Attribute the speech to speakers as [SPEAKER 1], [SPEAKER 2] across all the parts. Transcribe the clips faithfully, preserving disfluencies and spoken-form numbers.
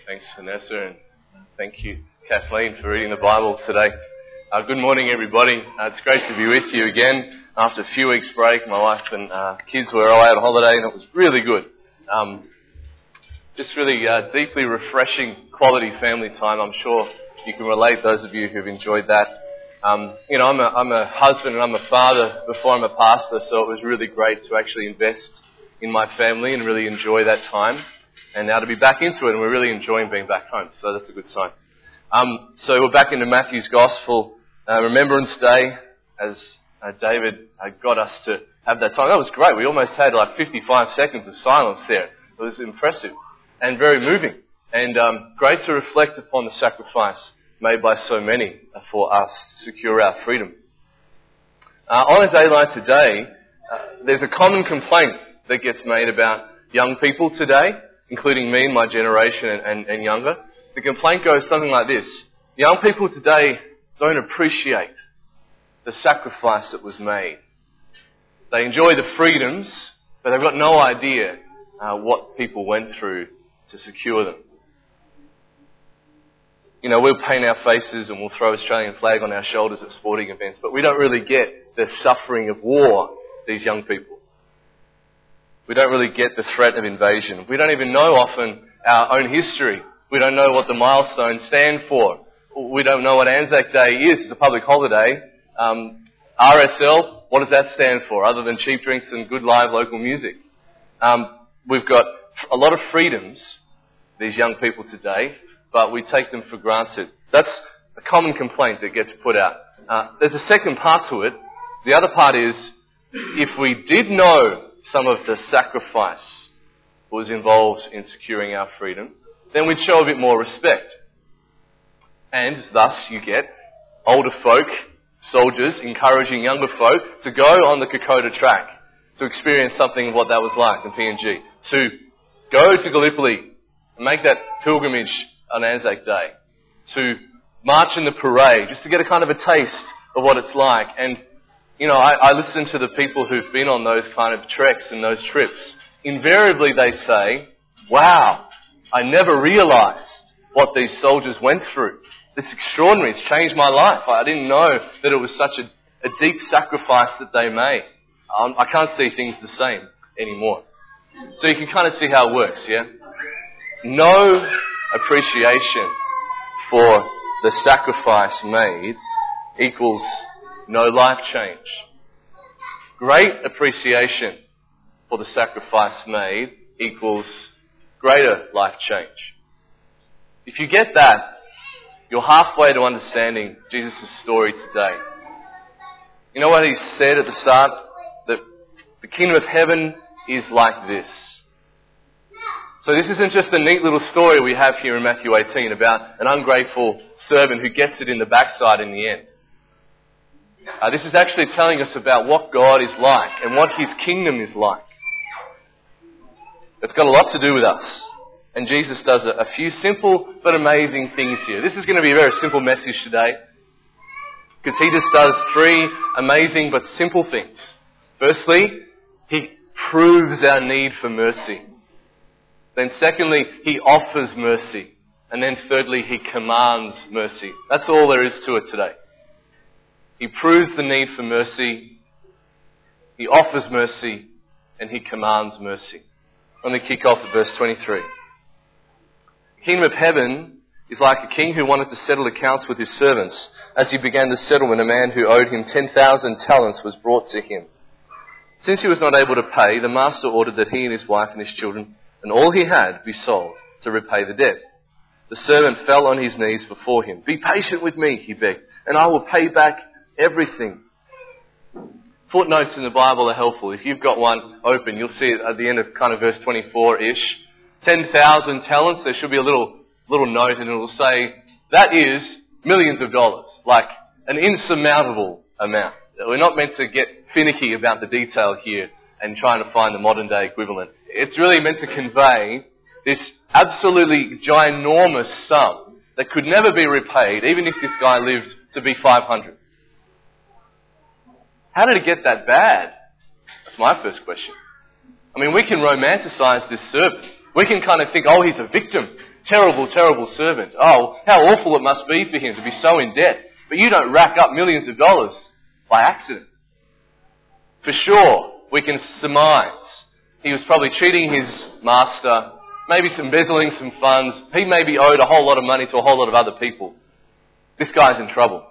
[SPEAKER 1] Thanks, Vanessa, and thank you, Kathleen, for reading the Bible today. Uh, good morning, everybody. Uh, it's great to be with you again after a few weeks' break. My wife and uh, kids were away on holiday, and it was really good. Um, just really uh, deeply refreshing quality family time. I'm sure you can relate, those of you who've enjoyed that. Um, you know, I'm a, I'm a husband and I'm a father before I'm a pastor, so it was really great to actually invest in my family and really enjoy that time. And now to be back into it, and we're really enjoying being back home, so that's a good sign. Um, so we're back into Matthew's Gospel, uh, Remembrance Day, as uh, David uh, got us to have that time. That was great. We almost had like fifty-five seconds of silence there. It was impressive and very moving, and um, great to reflect upon the sacrifice made by so many for us to secure our freedom. Uh, on a day like today, uh, there's a common complaint that gets made about young people today, including me and my generation and, and, and younger. The complaint goes something like this: young people today don't appreciate the sacrifice that was made. They enjoy the freedoms, but they've got no idea uh, what people went through to secure them. You know, we'll paint our faces and we'll throw Australian flag on our shoulders at sporting events, but we don't really get the suffering of war, these young people. We don't really get the threat of invasion. We don't even know often our own history. We don't know what the milestones stand for. We don't know what Anzac Day is. It's a public holiday. Um, R S L, what does that stand for, other than cheap drinks and good live local music? Um, we've got a lot of freedoms, these young people today, but we take them for granted. That's a common complaint that gets put out. Uh, there's a second part to it. The other part is, if we did know some of the sacrifice was involved in securing our freedom, then we'd show a bit more respect. And thus you get older folk, soldiers, encouraging younger folk to go on the Kokoda track, to experience something of what that was like in P N G, to go to Gallipoli and make that pilgrimage on Anzac Day, to march in the parade, just to get a kind of a taste of what it's like. And you know, I, I listen to the people who've been on those kind of treks and those trips. Invariably they say, wow, I never realised what these soldiers went through. It's extraordinary. It's changed my life. I didn't know that it was such a, a deep sacrifice that they made. Um, I can't see things the same anymore. So you can kind of see how it works, yeah? No appreciation for the sacrifice made equals no life change. Great appreciation for the sacrifice made equals greater life change. If you get that, you're halfway to understanding Jesus' story today. You know what he said at the start? That the kingdom of heaven is like this. So this isn't just a neat little story we have here in Matthew eighteen about an ungrateful servant who gets it in the backside in the end. Uh, this is actually telling us about what God is like and what his kingdom is like. It's got a lot to do with us. And Jesus does a, a few simple but amazing things here. This is going to be a very simple message today, because he just does three amazing but simple things. Firstly, he proves our need for mercy. Then secondly, he offers mercy. And then thirdly, he commands mercy. That's all there is to it today. He proves the need for mercy, he offers mercy, and he commands mercy. I'm going to kick off at verse twenty-three. The kingdom of heaven is like a king who wanted to settle accounts with his servants. As he began the settlement, a man who owed him ten thousand talents was brought to him. Since he was not able to pay, the master ordered that he and his wife and his children and all he had be sold to repay the debt. The servant fell on his knees before him. "Be patient with me," he begged, "and I will pay back everything." Footnotes in the Bible are helpful. If you've got one open, you'll see it at the end of kind of verse twenty-four-ish. ten thousand talents, there should be a little little note and it will say, that is millions of dollars, like an insurmountable amount. We're not meant to get finicky about the detail here and trying to find the modern day equivalent. It's really meant to convey this absolutely ginormous sum that could never be repaid, even if this guy lived to be five hundred. How did it get that bad? That's my first question. I mean, we can romanticize this servant. We can kind of think, oh, he's a victim. Terrible, terrible servant. Oh, how awful it must be for him to be so in debt. But you don't rack up millions of dollars by accident. For sure, we can surmise he was probably cheating his master, maybe embezzling some funds. He maybe owed a whole lot of money to a whole lot of other people. This guy's in trouble.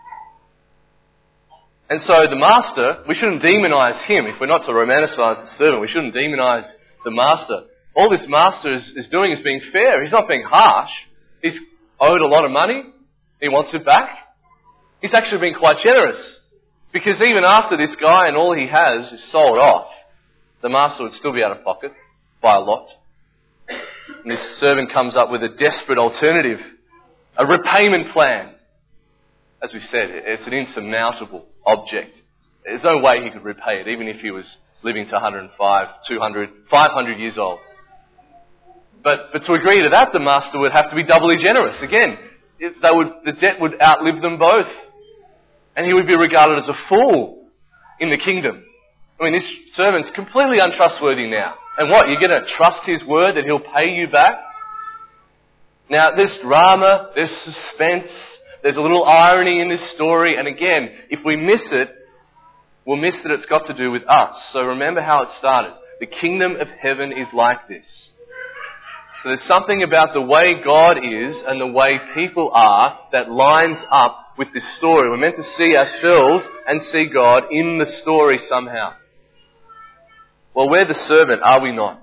[SPEAKER 1] And so the master, we shouldn't demonise him. If we're not to romanticise the servant, we shouldn't demonise the master. All this master is, is doing is being fair. He's not being harsh. He's owed a lot of money. He wants it back. He's actually being quite generous. Because even after this guy and all he has is sold off, the master would still be out of pocket by a lot. And this servant comes up with a desperate alternative, a repayment plan. As we said, it's an insurmountable object. There's no way he could repay it, even if he was living to one hundred five, two hundred, five hundred years old. But, but to agree to that, the master would have to be doubly generous. Again, they would, the debt would outlive them both. And he would be regarded as a fool in the kingdom. I mean, this servant's completely untrustworthy now. And what, you're going to trust his word that he'll pay you back? Now, there's drama, there's suspense, there's a little irony in this story. And again, if we miss it, we'll miss that it's got to do with us. So remember how it started. The kingdom of heaven is like this. So there's something about the way God is and the way people are that lines up with this story. We're meant to see ourselves and see God in the story somehow. Well, we're the servant, are we not?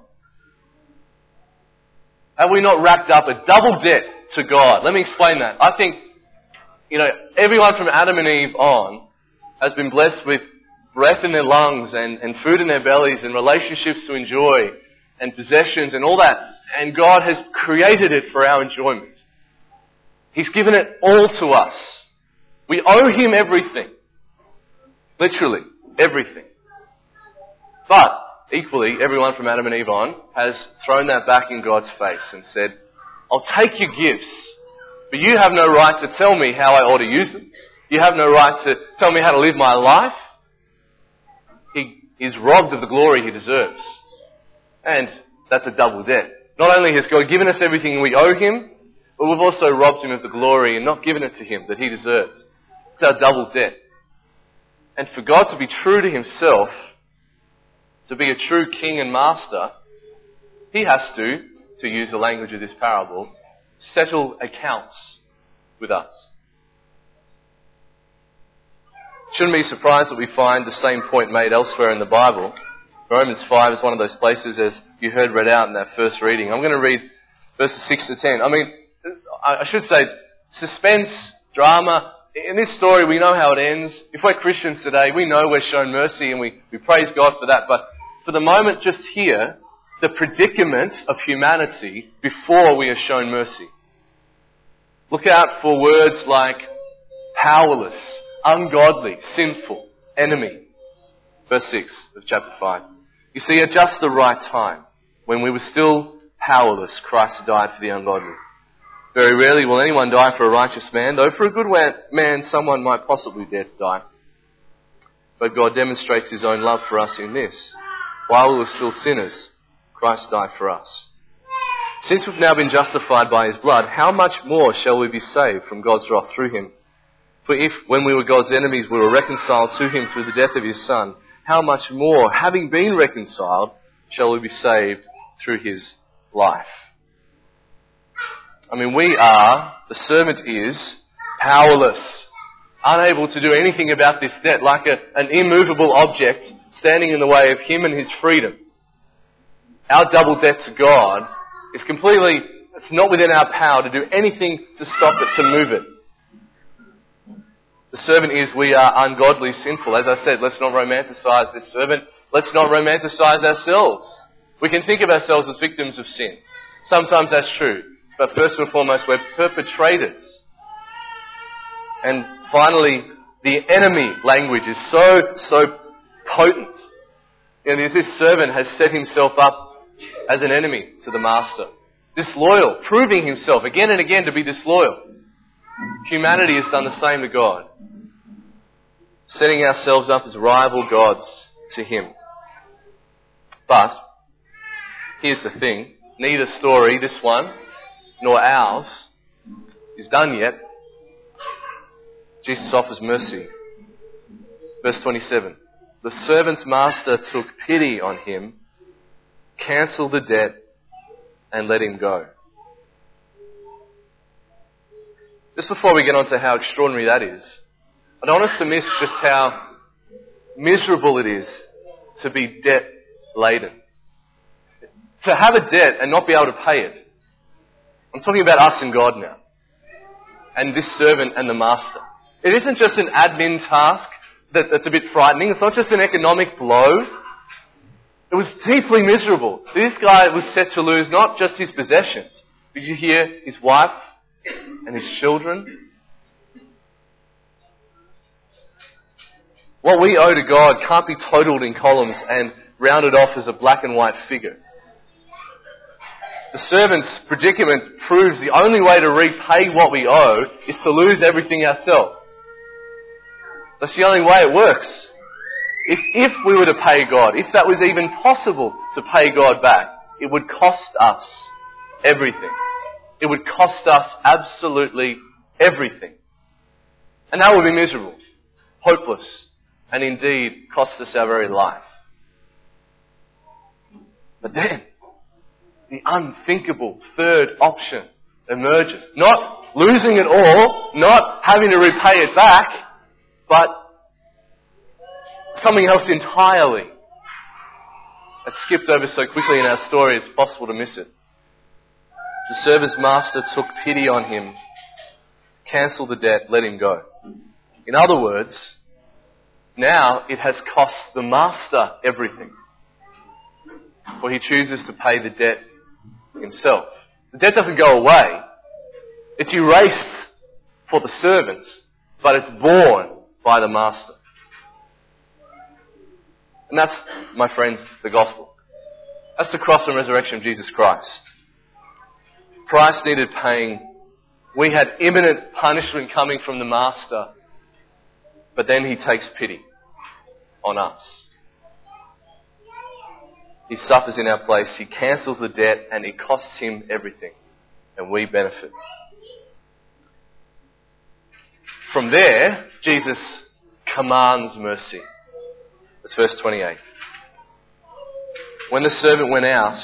[SPEAKER 1] Have we not racked up a double debt to God? Let me explain that. I think, you know, everyone from Adam and Eve on has been blessed with breath in their lungs and, and food in their bellies and relationships to enjoy and possessions and all that. And God has created it for our enjoyment. He's given it all to us. We owe Him everything. Literally, everything. But, equally, everyone from Adam and Eve on has thrown that back in God's face and said, I'll take your gifts, but you have no right to tell me how I ought to use them. You have no right to tell me how to live my life. He is robbed of the glory he deserves. And that's a double debt. Not only has God given us everything we owe Him, but we've also robbed Him of the glory and not given it to Him that He deserves. It's our double debt. And for God to be true to Himself, to be a true King and Master, He has to, to use the language of this parable, settle accounts with us. Shouldn't be surprised that we find the same point made elsewhere in the Bible. Romans five is one of those places, as you heard read out in that first reading. I'm going to read verses six to ten. I mean, I should say, suspense, drama. In this story, we know how it ends. If we're Christians today, we know we're shown mercy and we, we praise God for that. But for the moment, just hear the predicament of humanity before we are shown mercy. Look out for words like powerless, ungodly, sinful, enemy. Verse six of chapter five. You see, at just the right time, when we were still powerless, Christ died for the ungodly. Very rarely will anyone die for a righteous man, though for a good man someone might possibly dare to die. But God demonstrates His own love for us in this. While we were still sinners, Christ died for us. Since we've now been justified by His blood, how much more shall we be saved from God's wrath through Him? For if, when we were God's enemies, we were reconciled to Him through the death of His Son, how much more, having been reconciled, shall we be saved through His life? I mean, we are, the servant is, powerless, unable to do anything about this debt, like a, an immovable object standing in the way of Him and His freedom. Our double debt to God is completely, it's not within our power to do anything to stop it, to move it. The servant is, we are ungodly, sinful. As I said, let's not romanticize this servant. Let's not romanticize ourselves. We can think of ourselves as victims of sin. Sometimes that's true. But first and foremost, we're perpetrators. And finally, the enemy language is so, so potent. You know, this servant has set himself up as an enemy to the master. Disloyal, proving himself again and again to be disloyal. Humanity has done the same to God. Setting ourselves up as rival gods to Him. But, here's the thing. neither story, this one, nor ours, is done yet. Jesus offers mercy. Verse twenty-seven. The servant's master took pity on him, cancelled the debt, and let him go. Just before we get on to how extraordinary that is, I don't want us to miss just how miserable it is to be debt-laden. To have a debt and not be able to pay it. I'm talking about us and God now. And this servant and the master. It isn't just an admin task that, that's a bit frightening. It's not just an economic blow. It was deeply miserable. This guy was set to lose not just his possessions. Did you hear his wife and his children? What we owe to God can't be totaled in columns and rounded off as a black and white figure. The servant's predicament proves the only way to repay what we owe is to lose everything ourselves. That's the only way it works. If, if we were to pay God, if that was even possible to pay God back, it would cost us everything. It would cost us absolutely everything. And that would be miserable, hopeless, and indeed cost us our very life. But then, the unthinkable third option emerges. Not losing it all, not having to repay it back, but something else entirely. It's skipped over so quickly in our story it's possible to miss it. The servant's master took pity on him, cancelled the debt, let him go. In other words, now it has cost the master everything. For he chooses to pay the debt himself. The debt doesn't go away. It's erased for the servant, but it's borne by the master. And that's, my friends, the gospel. That's the cross and resurrection of Jesus Christ. Price needed paying. We had imminent punishment coming from the master, but then he takes pity on us. He suffers in our place, he cancels the debt, and it costs him everything. And we benefit. From there, Jesus commands mercy. That's verse twenty-eight. When the servant went out,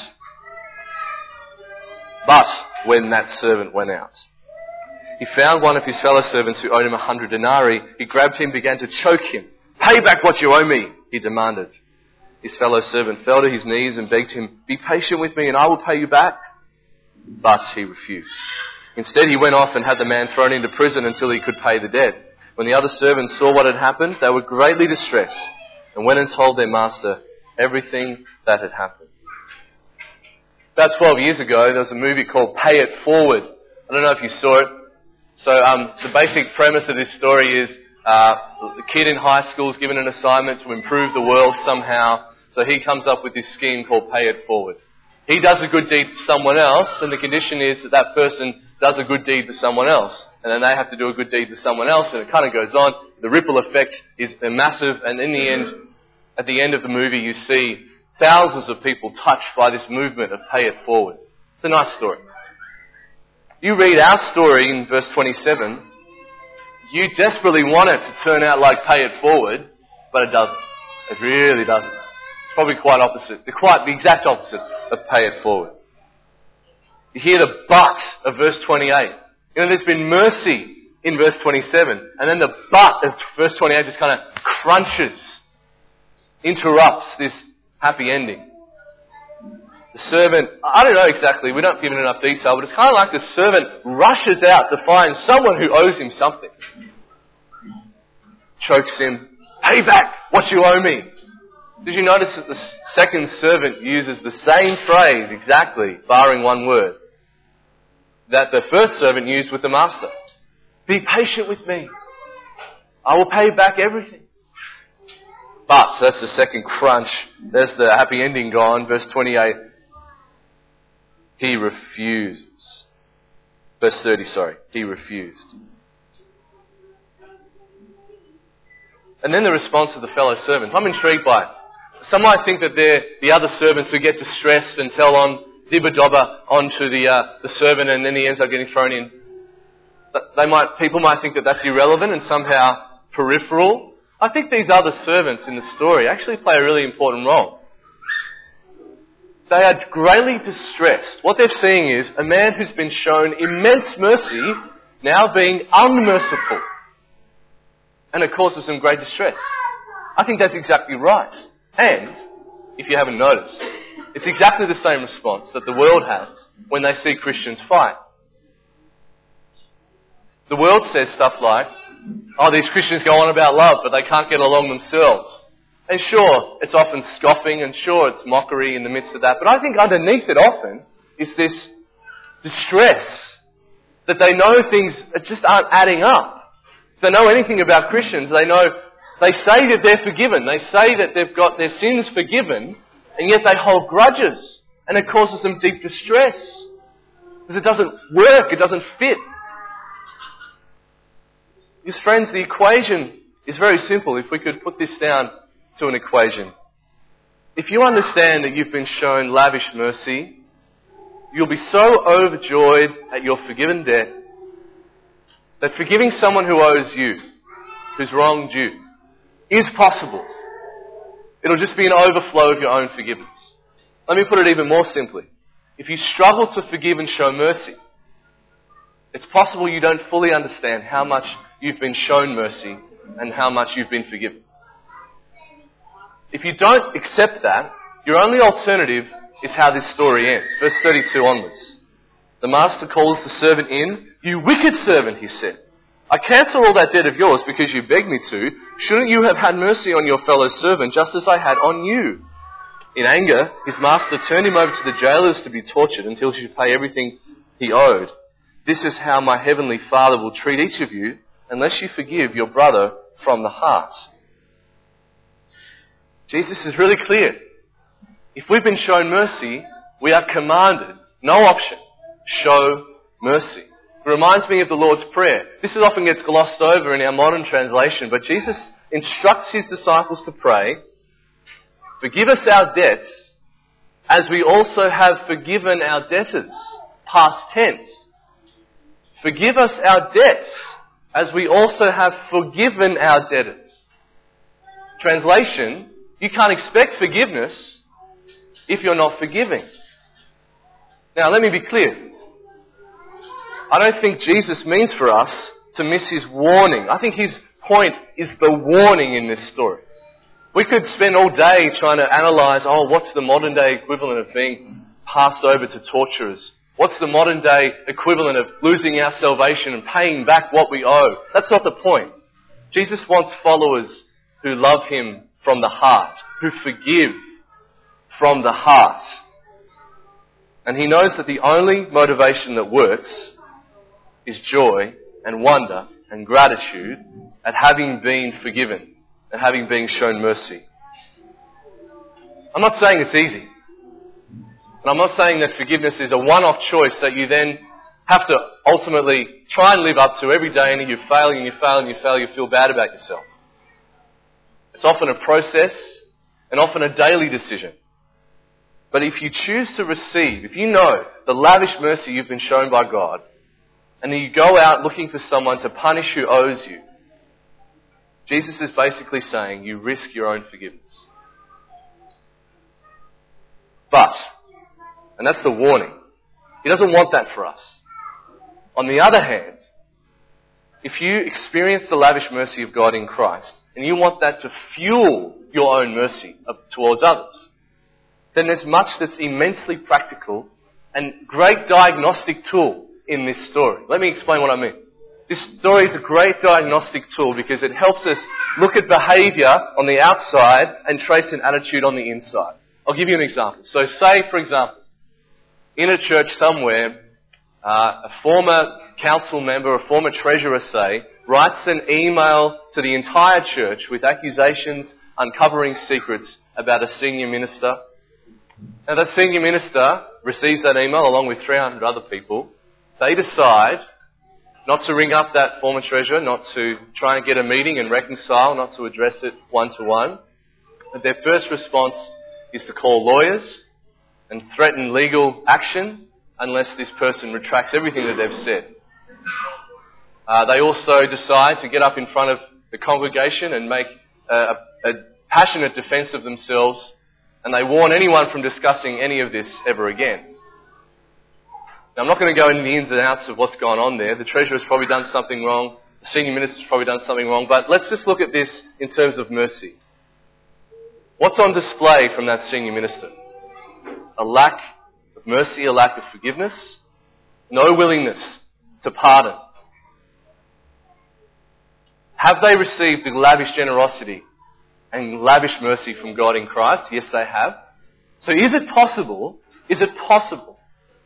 [SPEAKER 1] but when that servant went out, he found one of his fellow servants who owed him a hundred denarii. He grabbed him, began to choke him. "Pay back what you owe me," he demanded. His fellow servant fell to his knees and begged him, "Be patient with me and I will pay you back." But he refused. Instead, he went off and had the man thrown into prison until he could pay the debt. When the other servants saw what had happened, they were greatly distressed and went and told their master everything that had happened. About twelve years ago, there was a movie called Pay It Forward. I don't know if you saw it. So um, the basic premise of this story is uh, a kid in high school is given an assignment to improve the world somehow. So he comes up with this scheme called Pay It Forward. He does a good deed for someone else, and the condition is that that person does a good deed for someone else. And then they have to do a good deed for someone else, and it kind of goes on. The ripple effect is massive, and in the end, at the end of the movie, you see thousands of people touched by this movement of Pay It Forward. It's a nice story. You read our story in verse twenty-seven, you desperately want it to turn out like Pay It Forward, but it doesn't. It really doesn't. It's probably quite opposite. The quite the exact opposite of Pay It Forward. You hear the but of verse twenty-eight. You know, there's been mercy in verse twenty-seven, and then the but of verse twenty-eight just kind of crunches, interrupts this happy ending. The servant, I don't know exactly, we don't give it enough detail, but it's kind of like the servant rushes out to find someone who owes him something. Chokes him, "Pay back what you owe me." Did you notice that the second servant uses the same phrase exactly, barring one word, that the first servant used with the master? "Be patient with me. I will pay back everything." But, so that's the second crunch. There's the happy ending gone. Verse twenty-eight. He refuses. Verse thirty, sorry. He refused. And then the response of the fellow servants. I'm intrigued by it. Some might think that they're the other servants who get distressed and tell on dibba-dobba onto the uh, the servant and then he ends up getting thrown in. But they might, people might think that that's irrelevant and somehow peripheral. I think these other servants in the story actually play a really important role. They are greatly distressed. What they're seeing is a man who's been shown immense mercy now being unmerciful. And it causes them great distress. I think that's exactly right. And, if you haven't noticed, it's exactly the same response that the world has when they see Christians fight. The world says stuff like, oh, these Christians go on about love, but they can't get along themselves. And sure, it's often scoffing, and sure, it's mockery in the midst of that. But I think underneath it often is this distress that they know things just aren't adding up. If they know anything about Christians, they know, they say that they're forgiven. They say that they've got their sins forgiven, and yet they hold grudges. And it causes them deep distress. Because it doesn't work, it doesn't fit. Because friends, the equation is very simple. If we could put this down to an equation. If you understand that you've been shown lavish mercy, you'll be so overjoyed at your forgiven debt that forgiving someone who owes you, who's wronged you, is possible. It'll just be an overflow of your own forgiveness. Let me put it even more simply. If you struggle to forgive and show mercy, it's possible you don't fully understand how much you've been shown mercy and how much you've been forgiven. If you don't accept that, your only alternative is how this story ends. Verse thirty-two onwards. The master calls the servant in. You wicked servant, he said. I cancel all that debt of yours because you begged me to. Shouldn't you have had mercy on your fellow servant just as I had on you? In anger, his master turned him over to the jailers to be tortured until he should pay everything he owed. This is how my heavenly Father will treat each of you unless you forgive your brother from the heart. Jesus is really clear. If we've been shown mercy, we are commanded, no option, show mercy. It reminds me of the Lord's Prayer. This often gets glossed over in our modern translation, but Jesus instructs his disciples to pray, forgive us our debts as we also have forgiven our debtors. Past tense. Forgive us our debts as we also have forgiven our debtors. Translation, you can't expect forgiveness if you're not forgiving. Now, let me be clear. I don't think Jesus means for us to miss his warning. I think his point is the warning in this story. We could spend all day trying to analyse, oh, what's the modern day equivalent of being passed over to torturers? What's the modern day equivalent of losing our salvation and paying back what we owe? That's not the point. Jesus wants followers who love him from the heart, who forgive from the heart. And he knows that the only motivation that works is joy and wonder and gratitude at having been forgiven and having been shown mercy. I'm not saying it's easy. And I'm not saying that forgiveness is a one-off choice that you then have to ultimately try and live up to every day, and you fail and you fail and you fail, you feel bad about yourself. It's often a process and often a daily decision. But if you choose to receive, if you know the lavish mercy you've been shown by God, and then you go out looking for someone to punish who owes you, Jesus is basically saying you risk your own forgiveness. But, and that's the warning, he doesn't want that for us. On the other hand, if you experience the lavish mercy of God in Christ, and you want that to fuel your own mercy towards others, then there's much that's immensely practical and great diagnostic tool in this story. Let me explain what I mean. This story is a great diagnostic tool because it helps us look at behaviour on the outside and trace an attitude on the inside. I'll give you an example. So say, for example, in a church somewhere, uh, a former council member, a former treasurer, say, writes an email to the entire church with accusations, uncovering secrets about a senior minister. Now, that senior minister receives that email along with three hundred other people. They decide not to ring up that former treasurer, not to try and get a meeting and reconcile, not to address it one-to-one. But their first response is to call lawyers and threaten legal action unless this person retracts everything that they've said. Uh, they also decide to get up in front of the congregation and make a, a, a passionate defense of themselves, and they warn anyone from discussing any of this ever again. Now, I'm not going to go into the ins and outs of what's gone on there. The treasurer's probably done something wrong. The senior minister's probably done something wrong. But let's just look at this in terms of mercy. What's on display from that senior minister? A lack of mercy, a lack of forgiveness, no willingness to pardon. Have they received the lavish generosity and lavish mercy from God in Christ? Yes, they have. So is it possible, is it possible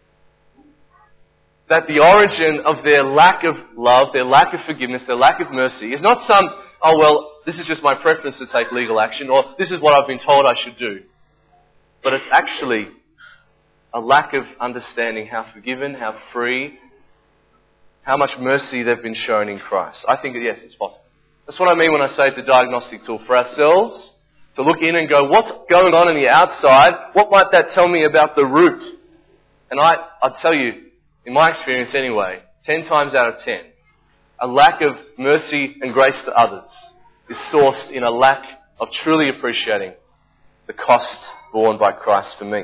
[SPEAKER 1] that the origin of their lack of love, their lack of forgiveness, their lack of mercy is not some, oh well, this is just my preference to take legal action, or this is what I've been told I should do. But it's actually a lack of understanding how forgiven, how free, how much mercy they've been shown in Christ. I think that yes, it's possible. That's what I mean when I say it's a diagnostic tool for ourselves to look in and go, what's going on in the outside? What might that tell me about the root? And I, I'll tell you, in my experience anyway, ten times out of ten, a lack of mercy and grace to others is sourced in a lack of truly appreciating the cost borne by Christ for me.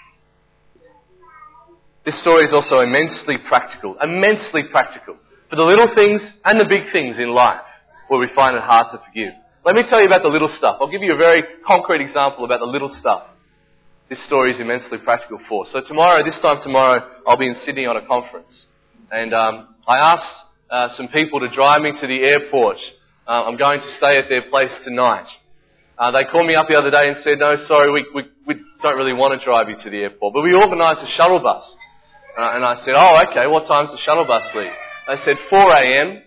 [SPEAKER 1] This story is also immensely practical, immensely practical for the little things and the big things in life where we find it hard to forgive. Let me tell you about the little stuff. I'll give you a very concrete example about the little stuff this story is immensely practical for. So tomorrow, this time tomorrow, I'll be in Sydney on a conference. And um, I asked uh, some people to drive me to the airport. Uh, I'm going to stay at their place tonight. Uh, they called me up the other day and said, no, sorry, we, we, we don't really want to drive you to the airport. But we organised a shuttle bus. Uh, and I said, oh, okay, what time's the shuttle bus leave? They said four a.m.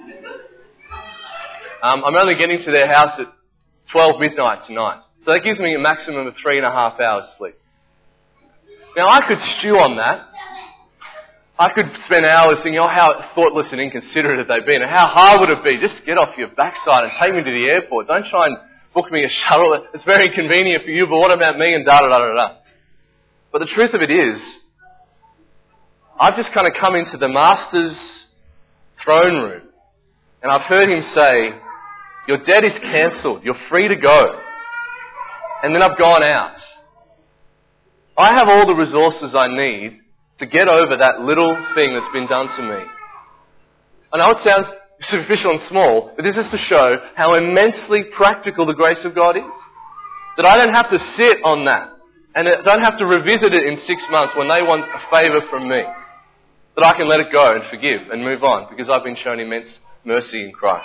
[SPEAKER 1] Um, I'm only getting to their house at twelve midnight tonight. So that gives me a maximum of three and a half hours sleep. Now, I could stew on that. I could spend hours thinking, oh, how thoughtless and inconsiderate have they been, and how hard would it be just to get off your backside and take me to the airport. Don't try and book me a shuttle. It's very convenient for you, but what about me? And da da da da da. But the truth of it is, I've just kind of come into the Master's throne room, and I've heard him say, your debt is cancelled. You're free to go. And then I've gone out. I have all the resources I need to get over that little thing that's been done to me. I know it sounds superficial and small, but this is to show how immensely practical the grace of God is. That I don't have to sit on that, and I don't have to revisit it in six months when they want a favour from me. That I can let it go and forgive and move on because I've been shown immense mercy in Christ.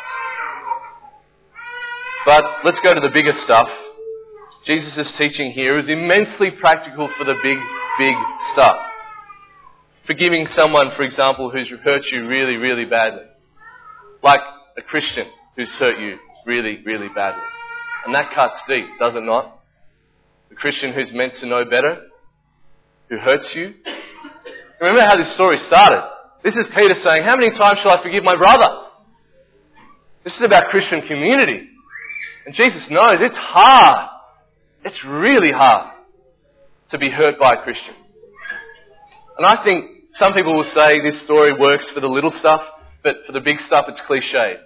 [SPEAKER 1] But let's go to the bigger stuff. Jesus' teaching here is immensely practical for the big, big stuff. Forgiving someone, for example, who's hurt you really, really badly. Like a Christian who's hurt you really, really badly. And that cuts deep, does it not? The Christian who's meant to know better, who hurts you. Remember how this story started. This is Peter saying, how many times shall I forgive my brother? This is about Christian community. And Jesus knows it's hard. It's really hard to be hurt by a Christian. And I think some people will say this story works for the little stuff, but for the big stuff it's cliched.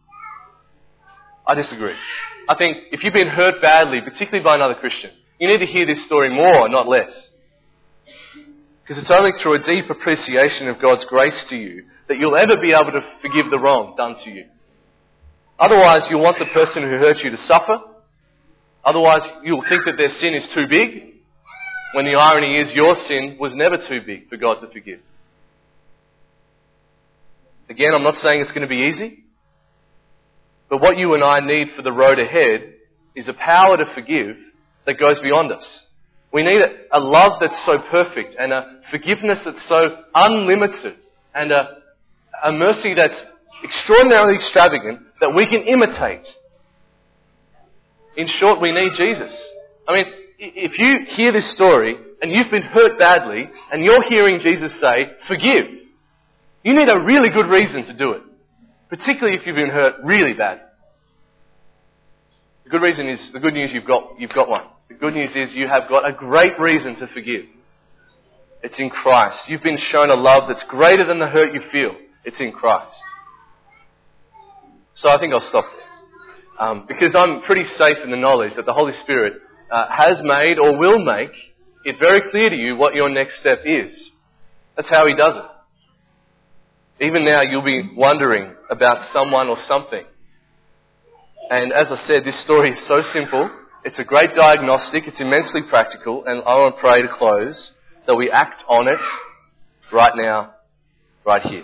[SPEAKER 1] I disagree. I think if you've been hurt badly, particularly by another Christian, you need to hear this story more, not less. Because it's only through a deep appreciation of God's grace to you that you'll ever be able to forgive the wrong done to you. Otherwise, you'll want the person who hurt you to suffer. Otherwise, you'll think that their sin is too big, when the irony is your sin was never too big for God to forgive. Again, I'm not saying it's going to be easy, but what you and I need for the road ahead is a power to forgive that goes beyond us. We need a, a love that's so perfect and a forgiveness that's so unlimited and a, a mercy that's extraordinarily extravagant that we can imitate. In short, we need Jesus. I mean, if you hear this story and you've been hurt badly and you're hearing Jesus say, forgive, you need a really good reason to do it. Particularly if you've been hurt really bad. The good reason is, the good news you've got, you've got one. The good news is you have got a great reason to forgive. It's in Christ. You've been shown a love that's greater than the hurt you feel. It's in Christ. So I think I'll stop there. Um, because I'm pretty safe in the knowledge that the Holy Spirit uh, has made or will make it very clear to you what your next step is. That's how He does it. Even now you'll be wondering about someone or something. And as I said, this story is so simple. It's a great diagnostic. It's immensely practical. And I want to pray to close that we act on it right now, right here.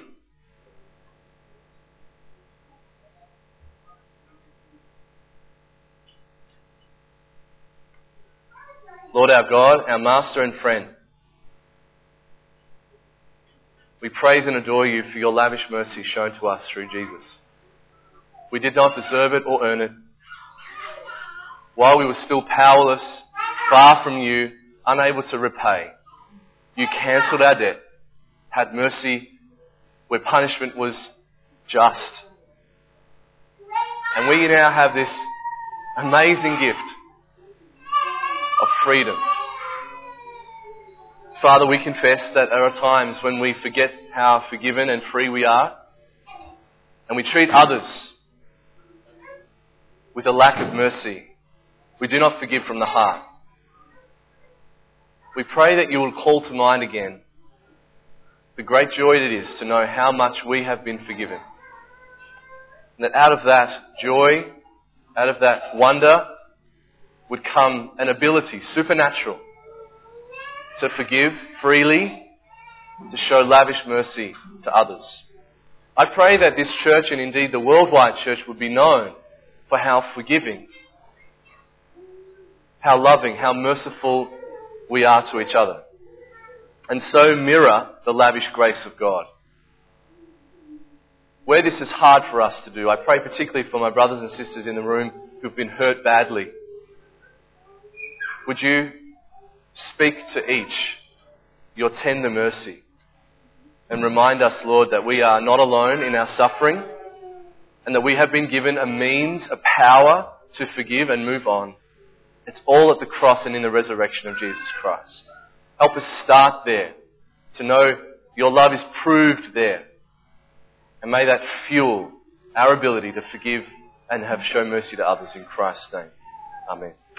[SPEAKER 1] Lord our God, our Master and friend, we praise and adore You for Your lavish mercy shown to us through Jesus. We did not deserve it or earn it. While we were still powerless, far from You, unable to repay, You cancelled our debt, had mercy where punishment was just. And we now have this amazing gift of freedom. Father, we confess that there are times when we forget how forgiven and free we are, and we treat others with a lack of mercy. We do not forgive from the heart. We pray that You will call to mind again the great joy it is to know how much we have been forgiven. And that out of that joy, out of that wonder, would come an ability, supernatural, to forgive freely, to show lavish mercy to others. I pray that this church, and indeed the worldwide church, would be known for how forgiving, how loving, how merciful we are to each other, and so mirror the lavish grace of God. Where this is hard for us to do, I pray particularly for my brothers and sisters in the room who've been hurt badly. Would You speak to each Your tender mercy and remind us, Lord, that we are not alone in our suffering and that we have been given a means, a power to forgive and move on. It's all at the cross and in the resurrection of Jesus Christ. Help us start there, to know Your love is proved there. And may that fuel our ability to forgive and have shown mercy to others in Christ's name. Amen.